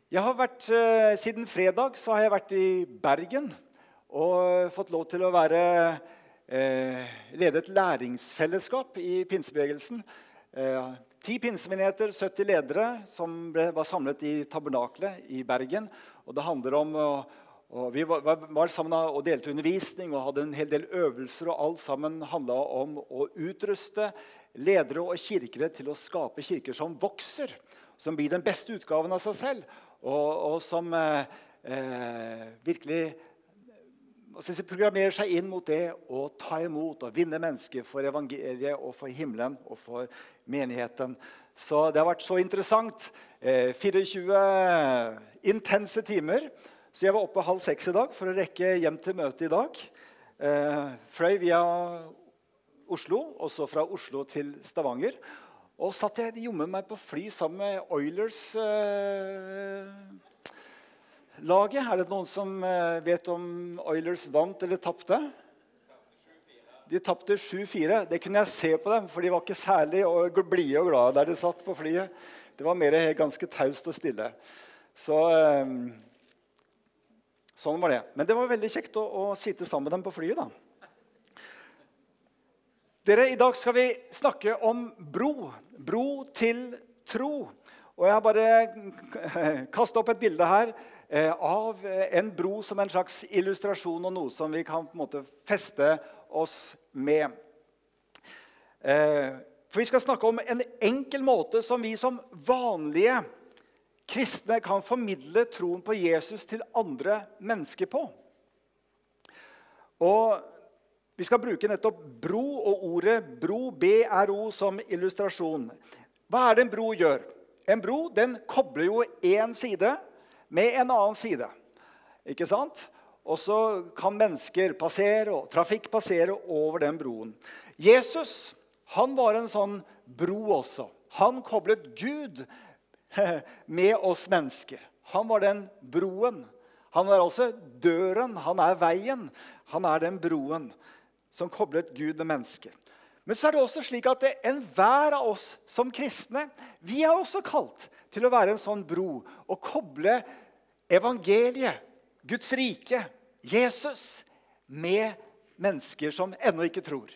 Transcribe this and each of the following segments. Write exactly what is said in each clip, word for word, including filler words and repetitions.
Jeg har vært, eh, Siden fredag så har jeg vært i Bergen og fått lov til å være, eh, lede et læringsfellesskap i pinsebevegelsen. Eh, ti pinsemenigheter, sytti ledere som ble, var samlet i tabernaklet i Bergen. Og det handler om, og, og vi var, var sammen og delte undervisning og hadde en hel del øvelser, og alt sammen handlet om å utruste ledere og kirkere til å skape kirker som vokser, som blir den beste utgaven av seg selv, og, og som eh, eh, virkelig si, programmerer seg inn mot det å ta imot og vinne mennesker for evangeliet og for himmelen og for menigheten. Så det har vært så interessant. Eh, tjuefire intense timer. Så jeg var oppe halv seks i dag for å rekke hjem til møte i dag. Eh, fløy via Oslo, og så fra Oslo til Stavanger. Og satt jeg jommen meg på fly sammen med Oilers eh, laget. Er det noen som eh, vet om Oilers vant eller tappte? De tappte sju fire. Det kunne jeg se på dem, for de var ikke særlig blide og glade der de satt på flyet. Det var mer ganske taust og stille. Så eh, sånn var det. Men det var veldig kjekt å, å sitte sammen med dem på flyet da. Dere, I dag skal vi snakke om bro. Bro til tro. Og jeg har bare kastet opp et bilde her eh, av en bro som en slags illustrasjon og noe som vi kan på en måte feste oss med. Eh, for vi skal snakke om en enkel måte som vi som vanlige kristne kan formidle troen på Jesus til andre mennesker på. Og vi skal bruke nettopp bro og ordet bro, B R O, som illustrasjon. Hva er det en bro gjør? En bro, den kobler jo en side med en annen side. Ikke sant? Og så kan mennesker passere, og trafikk passere over den broen. Jesus, han var en sånn bro også. Han koblet Gud med oss mennesker. Han var den broen. Han er også døren, han er veien. Han er den broen som koblet Gud med mennesker. Men så er det også slik at enhver av oss som kristne, vi er også kalt til å være en sånn bro, og koble evangeliet, Guds rike, Jesus, med mennesker som ennå ikke tror.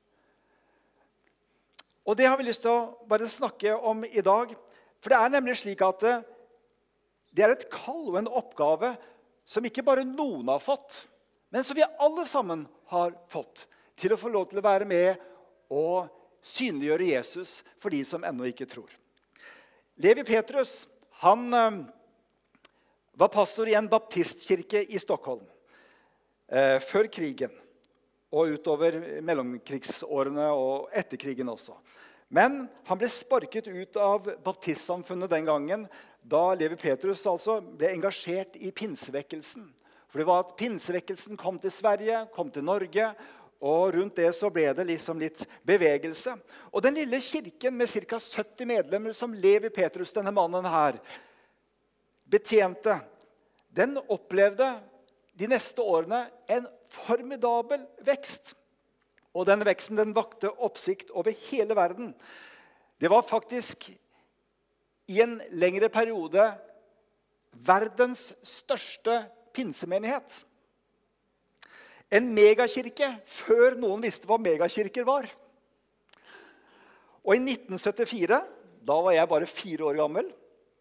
Og det har vi lyst til å bare snakke om i dag, for det er nemlig slik at det er et kall og en oppgave som ikke bare noen har fått, men som vi alle sammen har fått til å få lov til å være med og synliggjøre Jesus for de som ennå ikke tror. Levi Petrus, han eh, var pastor i en baptistkirke i Stockholm eh, før krigen og utover mellomkrigsårene og etter krigen også. Men han ble sparket ut av baptistsamfunnet den gangen da Levi Petrus altså ble engasjert i pinsevekkelsen. For det var at pinsevekkelsen kom til Sverige, kom til Norge, og rundt det så ble det liksom litt bevegelse. Og den lille kirken med ca. sytti medlemmer som Levi Petrus, denne mannen her, betjente, den opplevde de neste årene en formidabel vekst. Og denne veksten den vakte oppsikt over hele verden. Det var faktisk i en lengre periode verdens største pinsemenighet. En megakirke før noen visste hva megakirker var. Og i nitten syttifire, da var jeg bare fire år gammel,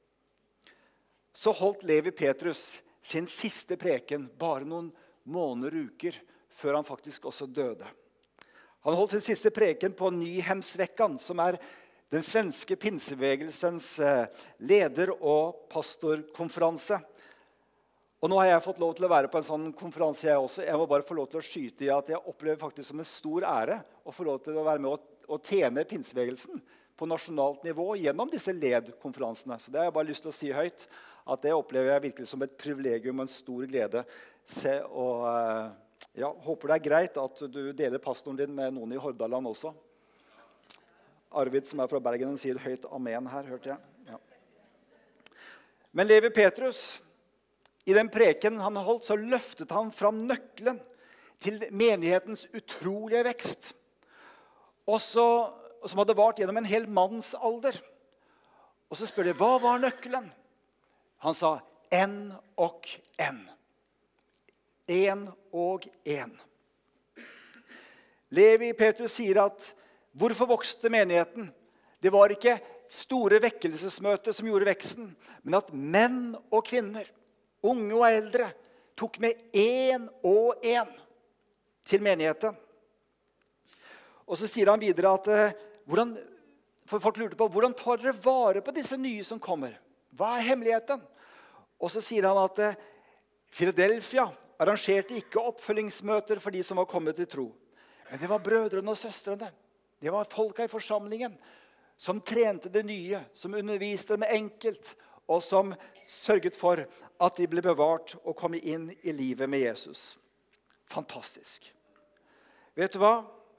så holdt Levi Petrus sin siste preken bare noen måneder og uker før han faktisk også døde. Han holdt sin siste preken på Nyhemsveckan, som er den svenske pinsevegelsens leder- og pastorkonferanse. Og nå har jeg fått lov til å være på en sånn konferanse jeg også. Jeg må bare få lov til å skyte i at jeg opplever faktisk som en stor ære å få lov til å være med å, å tjene pinsebevegelsen på nasjonalt nivå gjennom disse ledkonferansene. Så det har jeg bare lyst til å si høyt, at det opplever jeg virkelig som et privilegium og en stor glede. Se, og ja, håper det er greit at du deler pastoren din med noen i Hordaland også. Arvid som er fra Bergen, sier høyt amen her, hørte jeg. Ja. Men Levi Petrus, i den preken han holdt, så løftet han fram nøkkelen til menighetens utrolige vekst. Og så, som hadde vart gjennom en hel mannsalder. Og så spør de, hva var nøkkelen? Han sa en og en. En og en. Levi Petrus sier at hvorfor vokste menigheten? Det var ikke store vekkelsesmøter som gjorde veksten, men at menn og kvinner, unge og eldre, tok med en og en til menigheten. Og så sier han videre at hvordan, for folk lurte på, hvordan tar dere vare på disse nye som kommer? Hva er hemmeligheten? Og så sier han at Philadelphia arrangerte ikke oppfølgingsmøter for de som var kommet til tro. Men det var brødrene og søstrene. Det var folka i forsamlingen som trente det nye, som underviste dem enkelt, og som sørget for at de ble bevart og kom inn i livet med Jesus. Fantastisk. Vet du hva?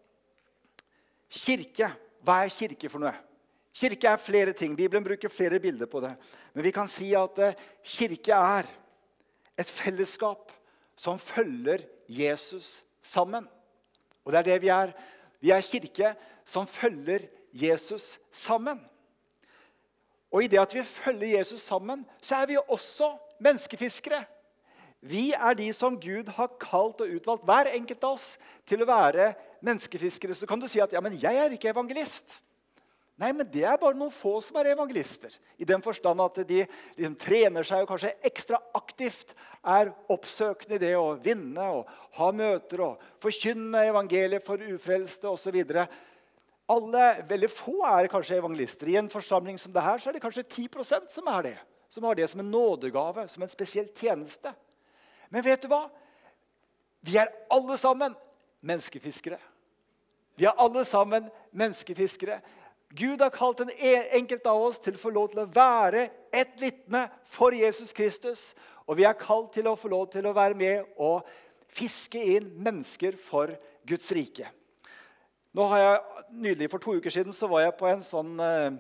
Kirke, hva er kirke for noe? Kirke er flere ting. Bibelen bruker flere bilder på det. Men vi kan si at kirke er et fellesskap som følger Jesus sammen. Og det er det vi er. Vi er kirke som følger Jesus sammen. Og i det at vi følger Jesus sammen, så er vi også menneskefiskere. Vi er de som Gud har kalt og utvalgt, hver enkelt av oss, til å være menneskefiskere. Så kan du si at ja, men jeg er ikke evangelist. Nei, men det er bare noen få som er evangelister. I den forstand at de liksom trener seg og kanskje ekstra aktivt er oppsøkende i det å vinne og ha møter og forkynne evangeliet for ufrelste og så videre. Alle, veldig få er kanskje evangelister. I en forsamling som det her så er det kanskje ti prosent som er det. Som har det som en nådegave, som en spesiell tjeneste. Men vet du hva? Vi er alle sammen menneskefiskere. Vi er alle sammen menneskefiskere. Gud har kalt en enkelt av oss til å få lov til å være et vitne for Jesus Kristus. Og vi er kalt til å få lov til å være med og fiske inn mennesker for Guds rike. Nå har jeg, Nylig for to uker siden så var jeg på en sånn eh,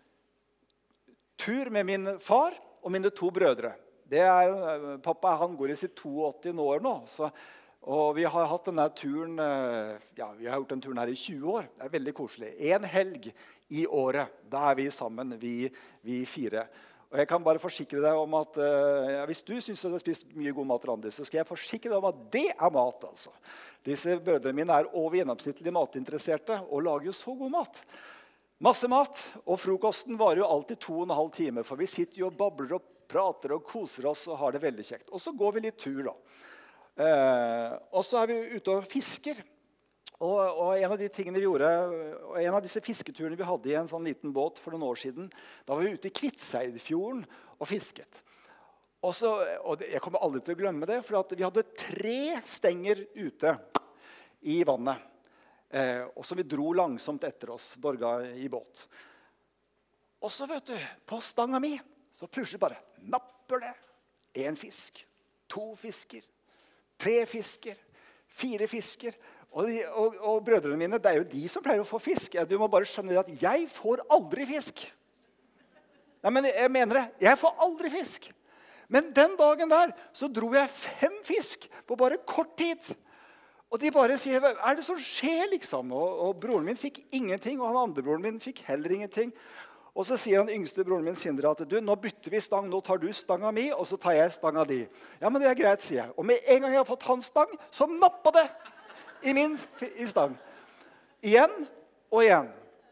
tur med min far og mine to brødre. Det er, pappa han går i sitt åttito år nå, så, og vi har hatt denne turen, ja, vi har gjort den turen her i tjue år. Det er veldig koselig. En helg i året, da er vi sammen, vi, vi fire. Og jeg kan bare forsikre deg om at uh, hvis du synes du har spist mye god mat, Randi, så skal jeg forsikre deg om at det er mat, altså. Disse brødrene mine er over gjennomsnittlig matinteresserte og lager jo så god mat. Masse mat, og frokosten varer jo alltid to og en halv time, for vi sitter jo og babler og prater og koser oss og har det veldig kjekt. Og så går vi litt tur da. Eh, og så er vi ute og fisker. Og, og en av de tingene vi gjorde, og en av disse fisketurene vi hadde i en sånn liten båt for noen år siden, da var vi ute i Kvitseidfjorden og fisket. Og, så, og det, jeg kommer aldri til å glemme det, for at vi hadde tre stenger ute i vannet. Eh, og så vi dro langsomt etter oss, Dorga i båt. Og så vet du, på stanga mi, så plutselig bare napper det. En fisk, to fisker, tre fisker, fire fisker. Og, de, og, og brødrene mine, det er jo de som pleier å få fisk. Du må bare skjønne at jeg får aldri fisk. Nei, men jeg mener det, jeg får aldri fisk. Men den dagen der, så dro jeg fem fisk på bare kort tid. Og de bare sier, hva er det som skjer liksom? Og, og broren min fikk ingenting, og han andre broren min fikk heller ingenting. Og så sier han yngste broren min, Sindre, at du, nå bytter vi stang, nå tar du stanga mi, og så tar jeg stanga di. Ja, men det er greit, sier jeg. Og med en gang jeg har fått hans stang, så nappa det i min i stang. Igjen og igjen.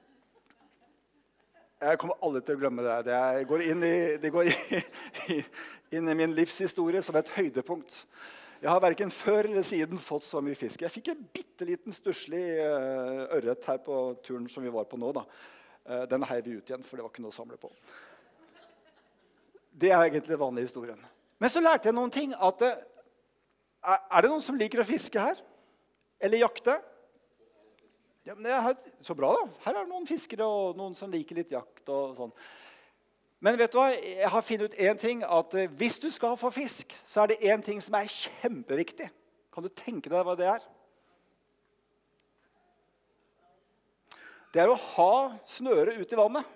Jeg kommer aldri til å glemme det. Det går inn i, det går inn i min livshistorie som et høydepunkt. Jeg har hverken før eller siden fått så mye fisk. Jeg fikk en bitteliten stusslig ørret her på turen som vi var på nå. Da. Den heiv vi ut igjen, for det var ikke noe å samle på. Det er egentlig den vanlige historien. Men så lærte jeg noen ting. At, er det noen som liker å fiske her? Eller jakte? Ja, men det er så bra da. Her er det noen fiskere og noen som liker litt jakt og sånn. Men vet du hva? Jeg har funnet ut en ting, at hvis du skal få fisk, så er det en ting som er kjempeviktig. Kan du tenke deg hva det er? Det er å ha snøre ut i vannet.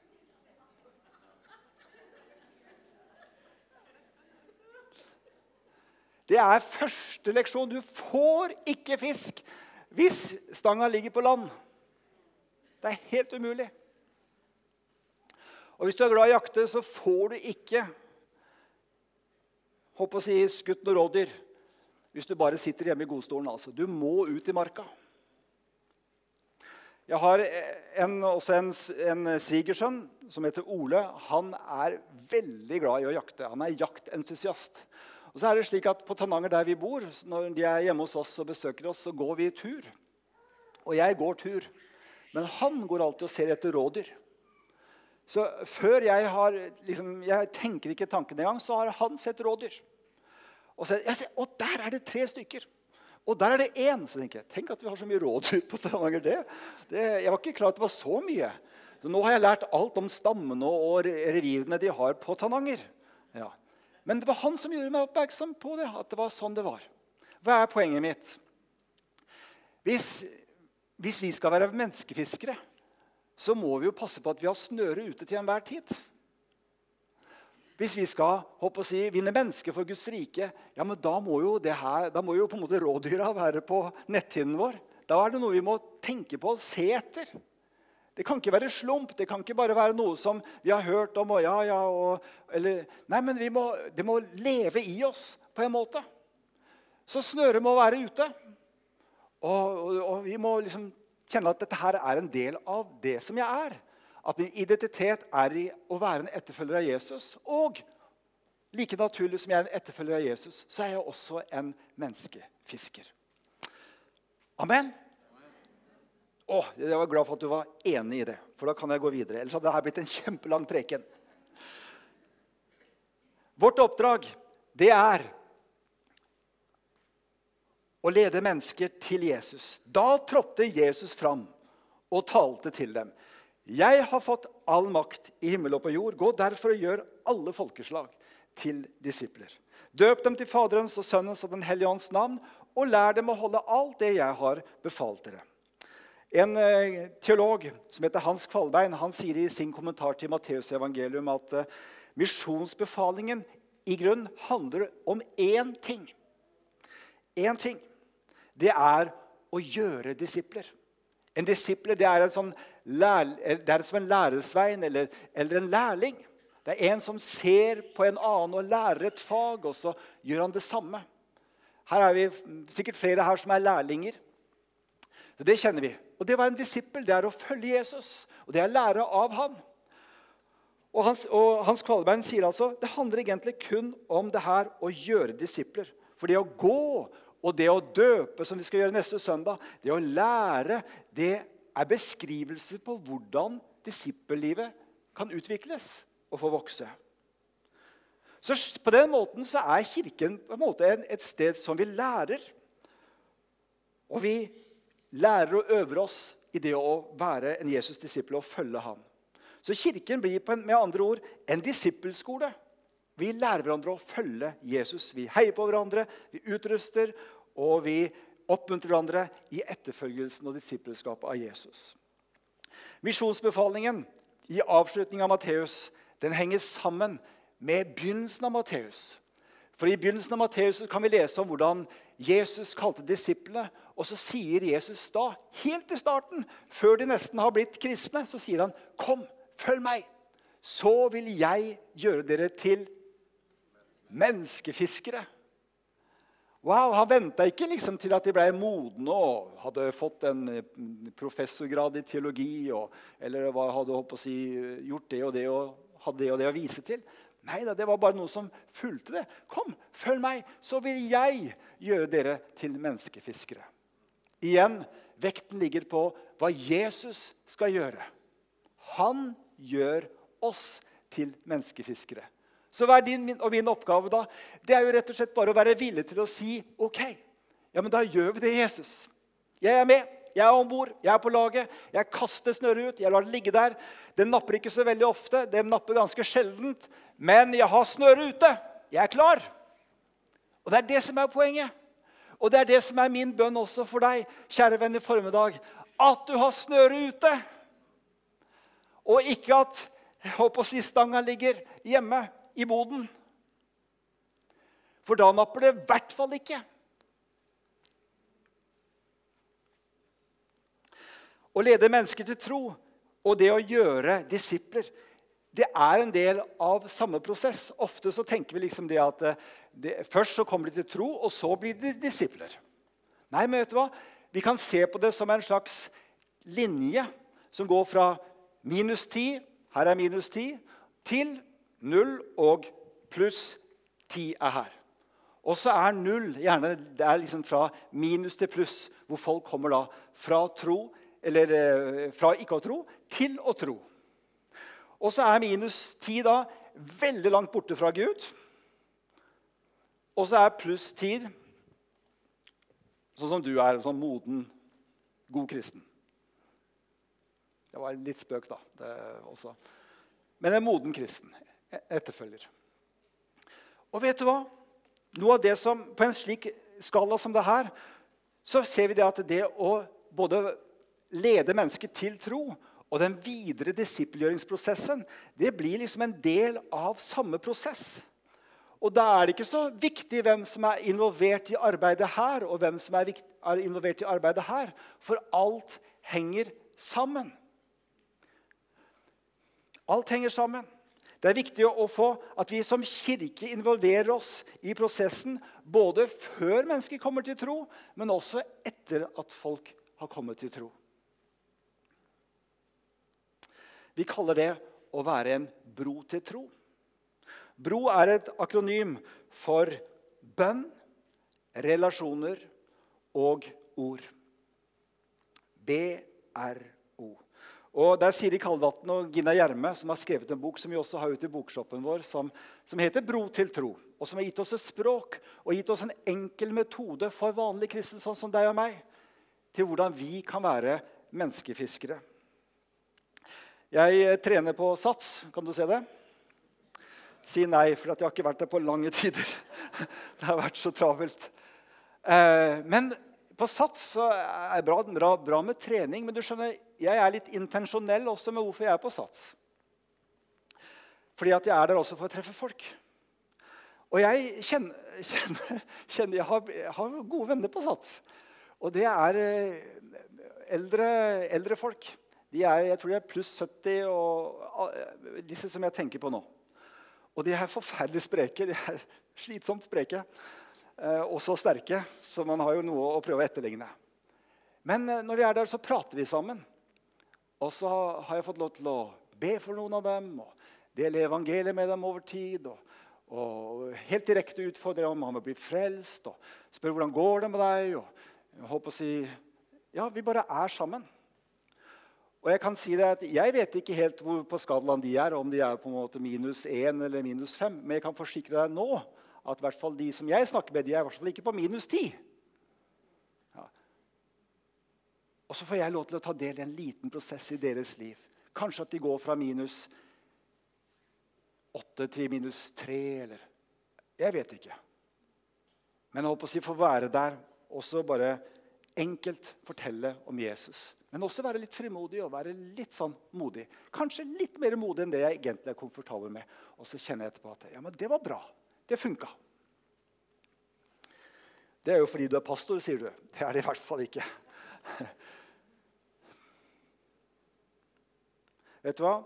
Det er første leksjon. Du får ikke fisk hvis stanga ligger på land. Det er helt umulig. Og hvis du er glad i å jakte, så får du ikke håper å si, skutt noe rådyr hvis du bare sitter hjemme i godstolen. Altså. Du må ut i marka. Jeg har en, også en, en svigersønn som heter Ole. Han er veldig glad i å jakte. Han er jaktentusiast. Og så er det slik at på Tananger der vi bor, når de er hjemme hos oss og besøker oss, så går vi tur. Og jeg går tur. Men han går alltid og ser etter rådyr. Så før jeg har, liksom, jeg tenker ikke tanken en gang, så har han sett rådyr. Og så jeg ser, og der er det tre stykker. Og der er det en. Så tenker jeg, tenk at vi har så mye rådyr på Tananger. Det, det, jeg var ikke klar at det var så mye. Så nå har jeg lært alt om stammene og revirene de har på Tananger. Ja. Men det var han som gjorde meg oppmerksom på det, at det var sånn det var. Hva er poenget mitt? Hvis, hvis vi skal være menneskefiskere, så må vi jo passe på at vi har snøre ute til enhver tid. Hvis vi skal håper å si, vinne mennesker for Guds rike, ja, men da må jo, det her, da må jo på en måte rådyra være på netthinnen vår. Da er det noe vi må tenke på og se etter. Det kan ikke være slump, det kan ikke bare være noe som vi har hørt om, og ja, ja, og, eller, nei, men vi må, det må leve i oss på en måte. Så snøret må være ute, og, og, og vi må liksom kjenne at dette her er en del av det som jeg er. At min identitet er i å være en etterfølger av Jesus. Og like naturlig som jeg er en etterfølger av Jesus, så er jeg også en menneskefisker. Amen. Åh, jeg var glad for at du var enig i det, for da kan jeg gå videre. Ellers hadde dette blitt en kjempelang preken. Vårt oppdrag, det er å lede mennesker til Jesus. Da trådte Jesus fram og talte til dem. Jeg har fått all makt i himmel og på jord. Gå derfor og gjør alle folkeslag til disipler. Døp dem til Faderens og Sønnens og Den Hellige Ånds navn, og lær dem å holde alt det jeg har befalt dere. En eh, teolog som heter Hans Kvalbein, han sier i sin kommentar til Matteus evangelium at eh, misjonsbefalingen i grunn handler om én ting. Én ting. Det er å gjøre disipler. En disipler, det er, en sånn lær, det er som en læresvein eller, eller en lærling. Det er en som ser på en annen og lærer et fag, og så gjør han det samme. Her er vi sikkert flere her som er lærlinger. Så det kjenner vi. Og det var en disippel, det er å følge Jesus, og det er å lære av han. Og Hans, og Hans Kvalbein sier altså, det handler egentlig kun om det her å gjøre disipler. For det å gå og det å døpe, som vi skal gjøre neste søndag, det å lære, det er beskrivelser på hvordan disippellivet kan utvikles og få vokse. Så på den måten så er kirken på en måte et sted som vi lærer. Og vi lærer og øver oss i det å være en Jesus-disippel og følge ham. Så kirken blir på en, med andre ord en disippelskole. Vi lærer hverandre å følge Jesus. Vi heier på hverandre, vi utruster, og vi oppmuntrer hverandre i etterfølgelsen og disippelskapet av Jesus. Misjonsbefalingen i avslutningen av Matteus, den henger sammen med begynnelsen av Matteus. For i begynnelsen av Matteus kan vi lese om hvordan Jesus kalte disiplene, og så sier Jesus da, helt i starten, før de nesten har blitt kristne, så sier han, kom, følg meg, så vil jeg gjøre dere til menneskefiskere. Wow, han ventet ikke liksom til at de ble modne og hadde fått en professorgrad i teologi, og, eller hva hadde håpet å si, gjort det og det og hadde det og det å vise til. Nei, det var bare noe som fulgte det. Kom, følg meg, så vil jeg gjøre dere til menneskefiskere. Igjen, vekten ligger på hva Jesus skal gjøre. Han gjør oss til menneskefiskere. Så hva er din og min oppgave da? Det er jo rett og slett bare å være villig til å si, ok, ja, men da gjør vi det, Jesus. Jeg er med, jeg er ombord, jeg er på laget, jeg kaster snøret ut, jeg lar det ligge der. Det napper ikke så veldig ofte, det napper ganske sjeldent, men jeg har snøret ute, jeg er klar. Og det er det som er poenget. Og det er det som er min bønn også for deg, kjære venn i formiddag, at du har snøret ute. Og ikke at, jeg håper å si, stanga ligger hjemme i boden. For da napper det i hvert fall ikke. Å lede mennesker til tro, og det å gjøre disipler, det er en del av samme prosess. Ofte så tenker vi liksom det at det, først så kommer de til tro, og så blir de disipler. Nei, men vet du hva? Vi kan se på det som en slags linje som går fra minus ti, her er minus ti, til null og pluss ti er her. Og så er null, gjerne det er liksom fra minus til pluss, hvor folk kommer da fra tro, eller fra ikke å tro, til å tro. Og så er minus ti da veldig langt borte fra Gud. Og så er pluss ti, sånn som du er, sånn moden, god kristen. Det var litt spøk da, det også. Men en moden kristen, etterfølger. Og vet du hva? Noe av det som, på en slik skala som det her, så ser vi det at det å både lede mennesker til tro, og den videre disippelgjøringsprosessen, det blir liksom en del av samme prosess. Og da er det ikke så viktig hvem som er involvert i arbeidet her, og hvem som er, vikt, er involvert i arbeidet her, for alt henger sammen. Alt henger sammen. Det er viktig å få at vi som kirke involverer oss i prosessen, både før mennesker kommer til tro, men også etter at folk har kommet til tro. Vi kaller det å være en bro til tro. Bro er et akronym for bønn, relasjoner og ord. B R O. Og det er Siri Kalvatn og Gina Gjerme som har skrevet en bok som vi også har ute i bokshoppen vår, som, som heter Bro til tro, og som har gitt oss et språk og gitt oss en enkel metode for vanlige kristne, sånn som deg og meg, til hvordan vi kan være menneskefiskere. Jeg trener på Sats, kan du se det? Si nei, for jeg har ikke vært der på lange tider. Det har vært så travelt. Men på Sats så er det bra, bra, bra med trening, men du skjønner, jeg er litt intensjonell også med hvorfor jeg er på Sats. Fordi at jeg er der også for å treffe folk. Og jeg kjenner, kjenner, kjenner jeg, har, jeg har gode venner på Sats. Og det er eldre, eldre folk. De er, jeg tror de er pluss sytti, og disse som jeg tenker på nå. Og de er forferdelig spreke, de er slitsomt spreke, og så sterke, så man har jo noe å prøve å etterligne. Men når vi er der, så prater vi sammen. Og så har jeg fått lov til å be for noen av dem, og dele evangeliet med dem over tid, og, og helt direkte utfordre om han må bli frelst, og spørre hvordan går det med deg, og jeg håper å si, ja, vi bare er sammen. Og jeg kan si det at jeg vet ikke helt hvor på skalaen de er, om de er på en måte minus én eller minus fem, men jeg kan forsikre deg nå at i hvert fall de som jeg snakker med, de er i hvert fall ikke på minus ti. Ja. Og så får jeg lov til å ta del i en liten prosess i deres liv. Kanskje at de går fra minus åtte til minus tre, eller jeg vet ikke. Men jeg håper å si få være der, også bare enkelt fortelle om Jesus. Men også være litt frimodig og være litt sånn modig. Kanskje litt mer modig enn det jeg egentlig er komfortabel med. Og så kjenner jeg etterpå at ja, men det var bra. Det funket. Det er jo fordi du er pastor, sier du. Det er det i hvert fall ikke. Vet du hva?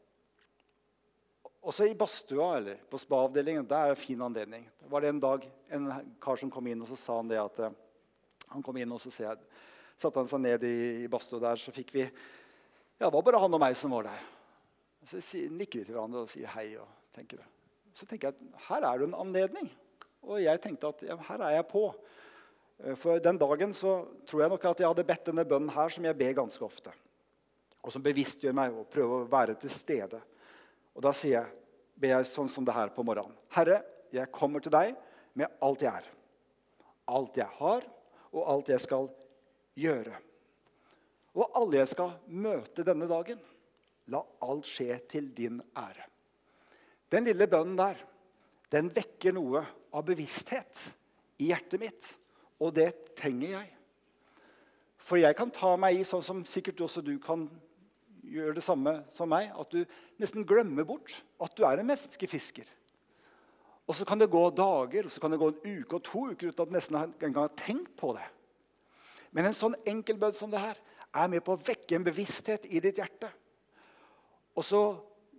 Også i badstua, eller på spa-avdelingen, der er det en fin anledning. Det var det en dag en kar som kom inn, og så sa han det at han kom inn, og så sier jeg, satte han seg ned i, i badstua der, så fikk vi, ja, det var bare han og meg som var der. Og så nikker vi til hverandre og sier hei, og tenker det. Så tenker jeg at her er det en anledning. Og jeg tenkte at ja, her er jeg på. For den dagen så tror jeg nok at jeg hadde bedt denne bønnen her, som jeg ber ganske ofte. Og som bevisstgjør meg og prøver å være til stede. Og da sier jeg, ber jeg sånn som det her på morgenen. Herre, jeg kommer til deg med alt jeg er. Alt jeg har, og alt jeg skal gjøre. Og alle jeg skal møte denne dagen, la alt skje til din ære. Den lille bønnen der, den vekker noe av bevissthet i hjertet mitt, og det trenger jeg. For jeg kan ta meg i, sånn som sikkert også du kan gjøre det samme som meg, at du nesten glemmer bort at du er en menneskefisker. Og så kan det gå dager, og så kan det gå en uke og to uker uten at du nesten engang har tenkt på det. Men en sånn enkel bønn som det her er med på å vekke en bevissthet i ditt hjerte. Og så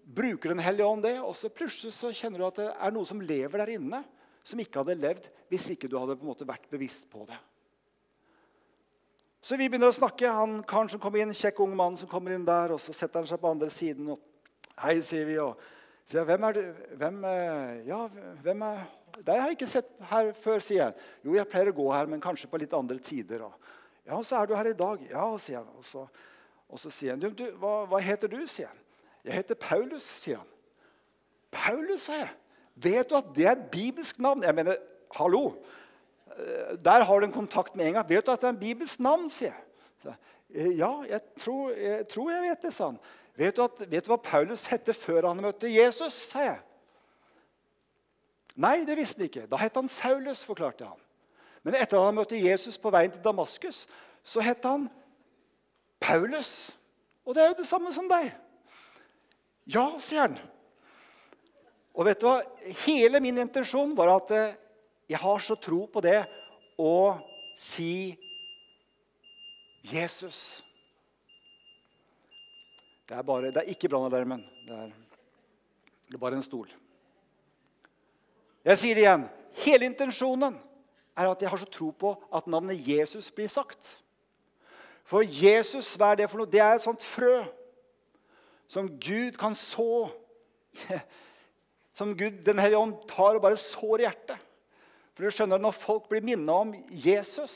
bruker Den hellige ånd det, og så plutselig så kjenner du at det er noe som lever der inne, som ikke hadde levd hvis ikke du hadde på en måte vært bevisst på det. Så vi begynner å snakke. Han karen som kommer inn, kjekk ung mann som kommer inn der, og så setter han seg på andre siden, og hei, sier vi, og sier, hvem er du? Hvem, ja, hvem er... Det har jeg ikke sett her før, sier jeg. Jo, jeg pleier å gå her, men kanskje på litt andre tider. Og, ja, så er du her i dag. Ja, sier han. Og så, og så sier han, du, du, hva, hva heter du, sier han. Jeg heter Paulus, sier han. Paulus, sier jeg. Vet du at det er et bibelsk navn? Jeg mener, hallo. Der har du en kontakt med en gang. Vet du at det er en bibelsk navn, sier jeg. Så, ja, jeg tror, jeg tror jeg vet det, sa han. Vet du, at, vet du hva Paulus hette før han møtte Jesus, sier jeg. Nei, det visste han ikke. Da hette han Saulus, forklarte han. Men etter at han møtte Jesus på veien til Damaskus, så hette han Paulus. Og det er jo det samme som deg. Ja, sier han. Og vet du hva? Hele min intensjon var at jeg har så tro på det å si Jesus. Det er, bare, det er ikke brannalarmen. Det er, det er bare en stol. Jeg sier det igjen. Hele intensjonen er at jeg har så tro på at navnet Jesus blir sagt. For Jesus, hva er det for noe? Det er et sånt frø som Gud kan så, som Gud, Den hellige ånd, tar og bare sår i hjertet. For du skjønner, når folk blir minnet om Jesus,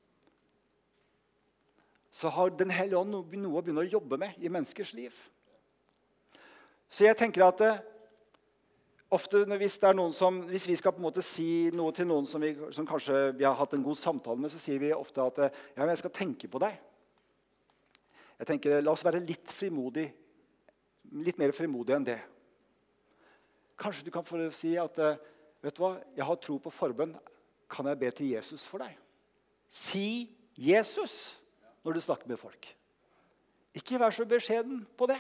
så har Den hellige ånd noe å begynne å jobbe med i menneskers liv. Så jeg tenker at det, ofte hvis, det er noen som, hvis vi skal på en måte si noe til noen som, vi, som kanskje vi har hatt en god samtale med, så sier vi ofte at ja, men jeg skal tenke på deg. Jeg tenker, la oss være litt frimodig, litt mer frimodig enn det. Kanskje du kan få si at, vet du hva, jeg har tro på forbønn, kan jeg be til Jesus for deg? Si Jesus når du snakker med folk. Ikke vær så beskjeden på det.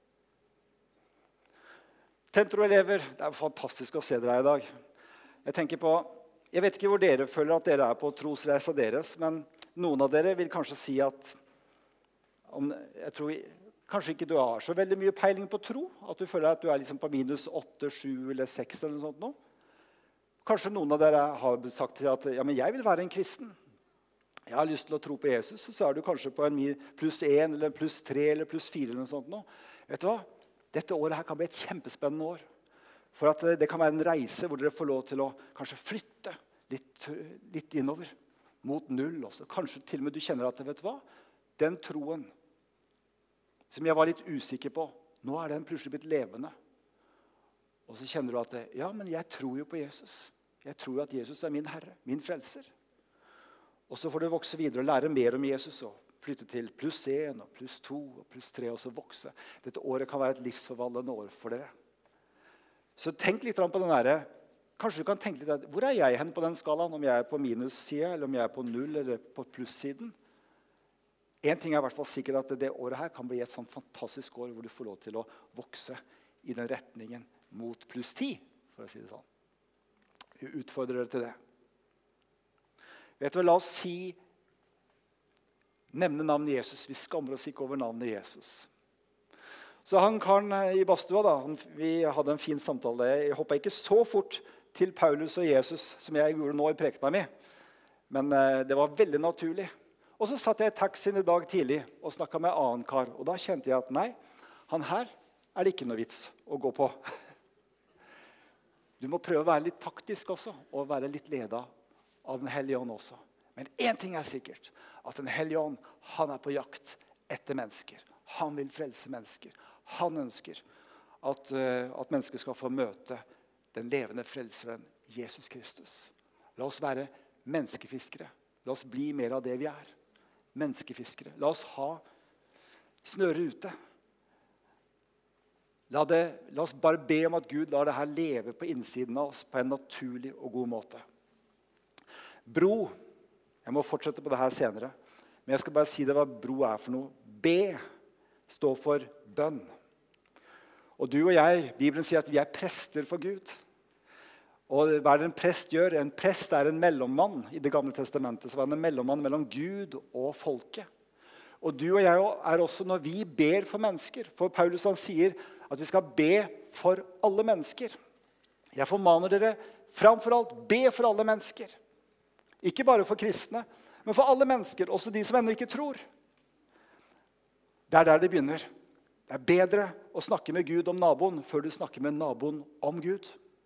Tentro-elever, det er fantastisk å se dere her i dag. Jeg tenker på, jeg vet ikke hvor dere føler at dere er på trosreisa deres, men noen av dere vil kanskje si at om, jeg tror, kanskje ikke du har så veldig mye peiling på tro, at du føler at du er liksom på minus åtte, sju eller seks eller noe sånt nå. Kanskje noen av dere har sagt til at ja, men jeg vil være en kristen. Jeg har lyst til å tro på Jesus, så er du kanskje på en pluss én eller pluss tre eller pluss fire eller noe sånt nå. Vet du hva? Dette året her kan bli et kjempespennende år. For at det kan være en reise hvor dere får lov til å kanskje flytte litt, litt innover mot null også. Kanskje til og med du kjenner at, vet du hva? Den troen som jeg var litt usikker på, nå er den plutselig blitt levende. Og så kjenner du at, ja, men jeg tror jo på Jesus. Jeg tror at Jesus er min Herre, min frelser. Og så får du vokse videre og lære mer om Jesus og flytte til pluss én, og pluss to, og pluss tre, og så vokse. Dette året kan være et livsforvandlende år for dere. Så tenk litt på den der, kanskje du kan tenke litt, hvor er jeg hen på den skalaen? Om jeg er på minussiden, eller om jeg er på null, eller på plussiden? En ting er i hvert fall sikkert at det året her kan bli et sånt fantastisk år, hvor du får lov til å vokse i den retningen mot pluss ti, for å si det sånn. Vi utfordrer dere til det. Vet du, la oss si nevne navnet Jesus. Vi skammer oss ikke over navnet Jesus. Så han karen i badstua, da, han, vi hadde en fin samtale. Jeg hoppet ikke så fort til Paulus og Jesus som jeg gjorde nå i prekena mi. Men eh, det var veldig naturlig. Og så satt jeg i taxien i dag tidlig og snakket med en annen kar. Og da kjente jeg at nei, han her er det ikke noe vits å gå på. Du må prøve å være litt taktisk også, og være litt ledet av Den hellige ånd også. Men en ting er sikkert, at Den hellige ånd, han er på jakt etter mennesker. Han vil frelse mennesker. Han ønsker at, uh, at mennesker skal få møte den levende frelseren, Jesus Kristus. La oss være menneskefiskere. La oss bli mer av det vi er. Menneskefiskere. La oss ha snøre ute. La, det, la oss bare be om at Gud lar det her leve på innsiden av oss på en naturlig og god måte. Bro, jeg må fortsette på det her senere, men jeg skal bare si det hva bro er for noe. B står for bønn. Og du og jeg, Bibelen sier at vi er prester for Gud. Og hva er det en prest gjør? En prest er en mellommann i det gamle testamentet. Så var det en mellommann mellom Gud og folket. Og du og jeg er også når vi ber for mennesker. For Paulus han sier at vi skal be for alle mennesker. Jeg formaner dere framfor alt, be for alle mennesker. Ikke bare for kristne, men for alle mennesker, også de som ennå ikke tror. Det er der det begynner. Det er bedre å snakke med Gud om naboen før du snakker med naboen om Gud.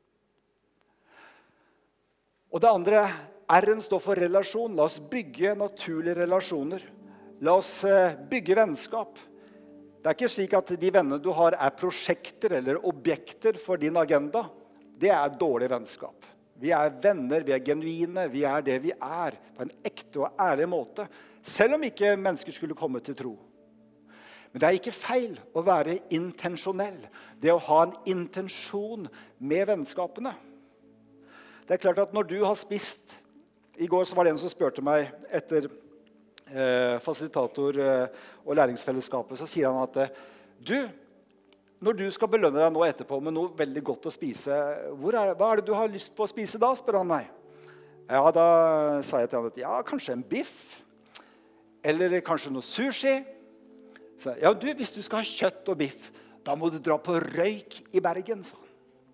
Og det andre, R-en står for relasjon. La oss bygge naturlige relasjoner. La oss bygge vennskap. Det er ikke slik at de vennene du har er prosjekter eller objekter for din agenda. Det er dårlig vennskap. Vi er venner, vi er genuine, vi er det vi er på en ekte og ærlig måte. Selv om ikke mennesker skulle komme til tro. Men det er ikke feil å være intensjonell. Det å ha en intensjon med vennskapene. Det er klart at når du har spist, i går så var det en som spørte meg etter eh, fasilitator eh, og læringsfellesskapet, så sier han at du, når du skal belønne deg nå etterpå med noe veldig godt å spise, hvor er, hva er det du har lyst på å spise da, spør han meg. Ja, da sa jeg til han at ja, kanskje en biff, eller kanskje noe sushi. Så, ja, du, hvis du skal ha kjøtt og biff, da må du dra på røyk i Bergen, sa han.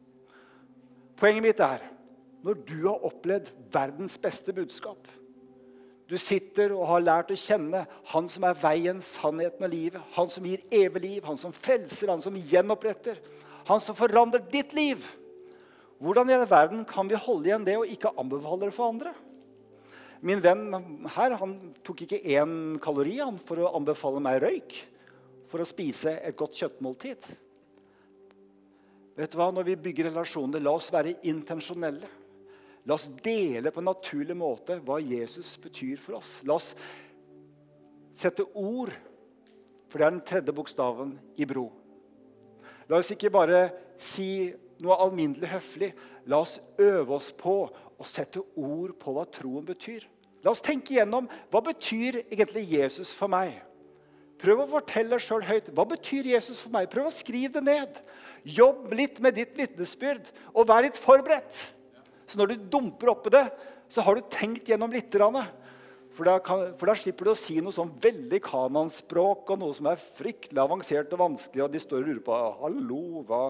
Poenget mitt er, når du har opplevd verdens beste budskap, du sitter og har lært å kjenne han som er veien, sannheten og livet, han som gir evig liv, han som frelser, han som gjenoppretter, han som forandrer ditt liv. Hvordan i denne verden kan vi holde igjen det og ikke anbefale det for andre? Min venn her, han tok ikke én kalori han, for å anbefale meg røyk, for å spise et godt kjøttmåltid. Vet du hva, når vi bygger relasjoner, la oss være intensjonelle. La oss dele på en naturlig måte hva Jesus betyr for oss. La oss sette ord, for det er den tredje bokstaven i bro. La oss ikke bare si noe alminnelig høflig. La oss øve oss på å sette ord på hva troen betyr. La oss tenke igjennom, hva betyr egentlig Jesus for meg? Prøv å fortelle deg selv høyt, hva betyr Jesus for meg? Prøv å skrive det ned. Jobb litt med ditt vitnesbyrd, og vær litt forberedt. Så når du dumper opp i det, så har du tenkt gjennom litt. For da, kan, for da slipper du å si noe sånn veldig kananspråk, og noe som er fryktelig avansert og vanskelig, og de står og lurer på, hallo, hva...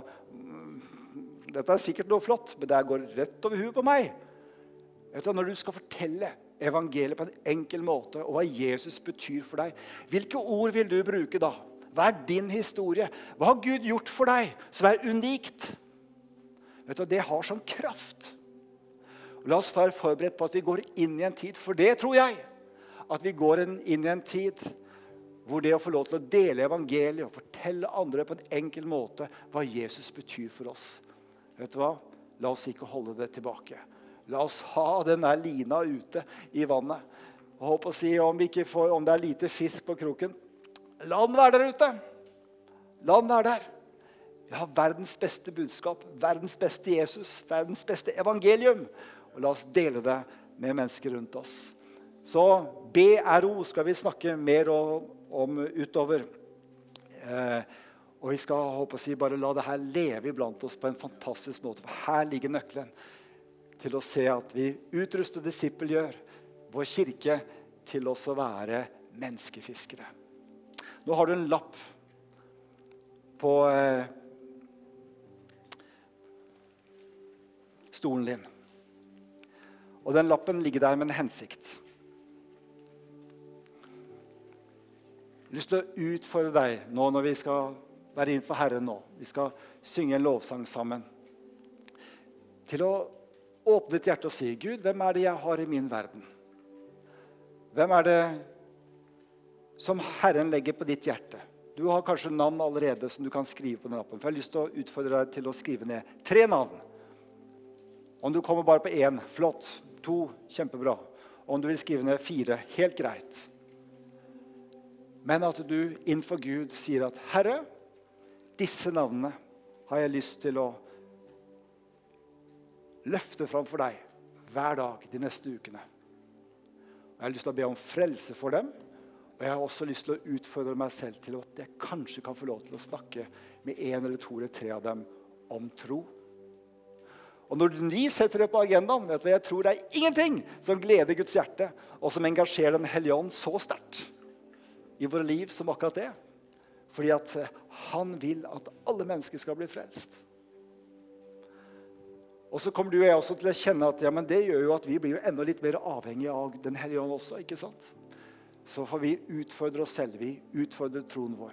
Dette er sikkert noe flott, men det går rett over huet på meg. Vet du, når du skal fortelle evangeliet på en enkel måte, og hva Jesus betyr for deg, hvilke ord vil du bruke da? Hva er din historie? Hva har Gud gjort for deg som er unikt? Vet du, det har sånn kraft. La oss være forberedt på at vi går inn i en tid, for det tror jeg, at vi går inn i en tid hvor det å få lov til å dele evangeliet og fortelle andre på en enkel måte hva Jesus betyr for oss. Vet du hva? La oss ikke holde det tilbake. La oss ha denne lina ute i vannet. Og håper å si, om, vi ikke får, om det er lite fisk på kroken, la den være der ute. La den være der. Vi har verdens beste budskap, verdens beste Jesus, verdens beste evangelium. Og la oss dele det med mennesker rundt oss. Så B R O skal vi snakke mer om utover. Eh, og vi skal håpe å si, bare la det her leve iblant oss på en fantastisk måte. For her ligger nøkkelen til å se at vi utruster disippelgjør vår kirke til oss å være menneskefiskere. Nå har du en lapp på eh, stolen din. Og den lappen ligger der med en hensikt. Jeg har lyst til å utfordre deg nå når vi skal være innenfor Herren nå. Vi skal synge en lovsang sammen. Til å åpne ditt hjerte og si, Gud, hvem er det jeg har i min verden? Hvem er det som Herren legger på ditt hjerte? Du har kanskje navn allerede som du kan skrive på den lappen. For jeg har lyst til å utfordre deg til å skrive ned tre navn. Om du kommer bare på én, flott. To, kjempebra. Og om du vil skrive ned fire, helt greit. Men at du innenfor Gud sier at, Herre, disse navnene har jeg lyst til å løfte fram for deg hver dag de neste ukene. Jeg har lyst til å be om frelse for dem, og jeg har også lyst til å utfordre meg selv til at jeg kanskje kan få lov til å snakke med en eller to eller tre av dem om tro. Og når de setter det på agendaen, vet du hva, jeg tror det er ingenting som gleder Guds hjerte, og som engasjerer den hellige ånd så sterkt i våre liv som akkurat det. Fordi at han vil at alle mennesker skal bli frelst. Og så kommer du og jeg også til å kjenne at ja, men det gjør jo at vi blir jo enda litt mer avhengige av den Hellige Ånd også, ikke sant? Så får vi utfordre oss selv, vi utfordrer troen vår.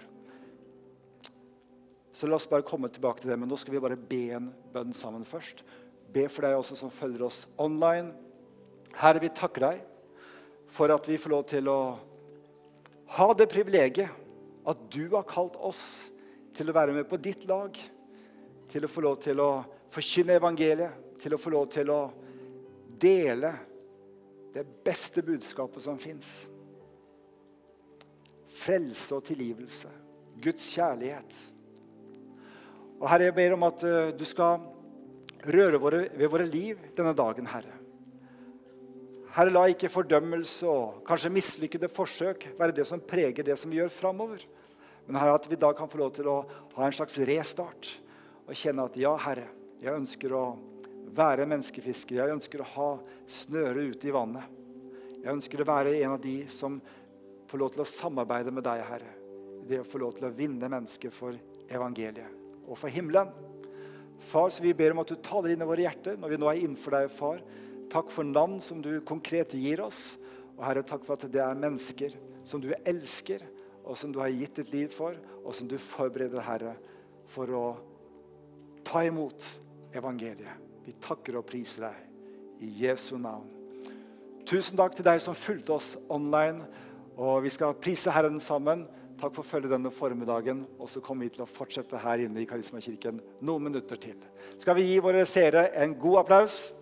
Så la oss bare komme tilbake til det, men nå skal vi bare be en bønn sammen først. Be for deg også som følger oss online. Herre, vi takker deg for at vi får lov til å ha det privilegiet at du har kalt oss til å være med på ditt lag, til å få lov til å forkynne evangeliet, til å få lov til å dele det beste budskapet som finnes. Frelse og tilgivelse, Guds kjærlighet. Og Herre, jeg ber om at uh, du skal røre våre, ved våre liv denne dagen, Herre. Herre, la ikke fordømmelse og kanskje mislykkede forsøk være det som preger det som vi gjør fremover. Men Herre, at vi da kan få lov til å ha en slags restart og kjenne at ja, Herre, jeg ønsker å være menneskefisker. Jeg ønsker å ha snøre ute i vannet. Jeg ønsker å være en av de som får lov til å samarbeide med deg, Herre. Det å få lov til å vinne mennesker for evangeliet og for himmelen. Far, så vi ber om at du taler inn i våre hjerter når vi nå er innenfor deg, far. Takk for navn som du konkret gir oss. Og Herre, takk for at det er mennesker som du elsker, og som du har gitt ditt liv for, og som du forbereder, Herre, for å ta imot evangeliet. Vi takker og priser deg i Jesu navn. Tusen takk til deg som fulgte oss online, og vi skal prise Herren sammen. Takk for å følge denne formiddagen, og så kommer vi til å fortsette her inne i Karismakirken noen minutter til. Skal vi gi våre seere en god applaus?